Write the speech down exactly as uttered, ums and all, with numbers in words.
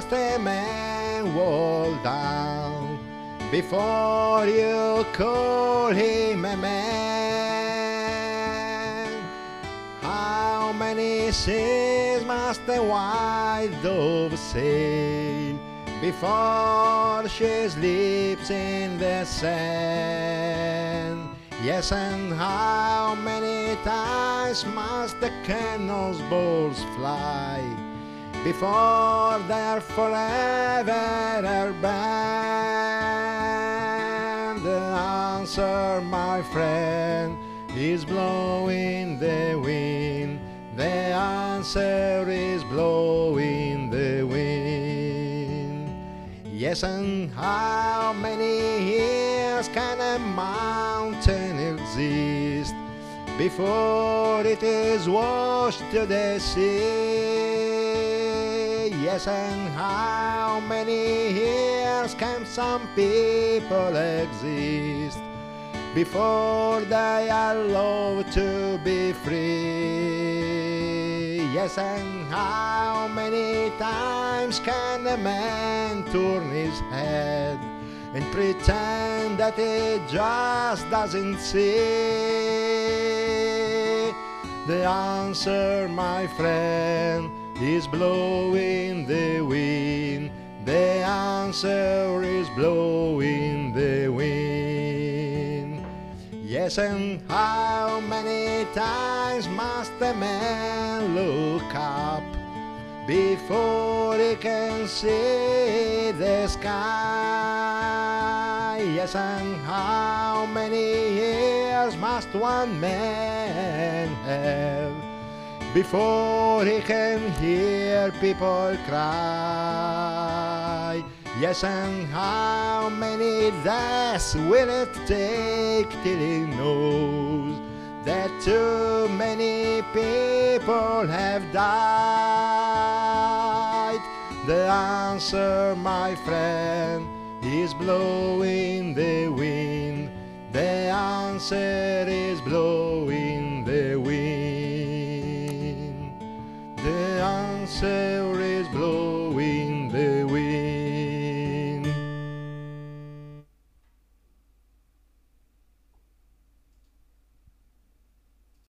must a man walk down before you call him a man? How many seas must a white dove sail before she sleeps in the sand? Yes, and how many times must the cannonballs fly before they're forever banned? The answer, my friend, is blowing the wind. The answer is blowing the wind. Yes, and how many years can a mountain exist before it is washed to the sea? Yes, and how many years can some people exist before they are allowed to be free? Yes, and how many times can a man turn his head and pretend that he just doesn't see? The answer, my friend, is blowing the wind. The answer is blowing the wind. Yes, and how many times must a man look up before he can see the sky? Yes, and how many years must one man have before he can hear people cry? Yes, and how many deaths will it take till he knows that too many people have died? The answer, my friend, is blowing the wind. The answer is blowing the wind. The answer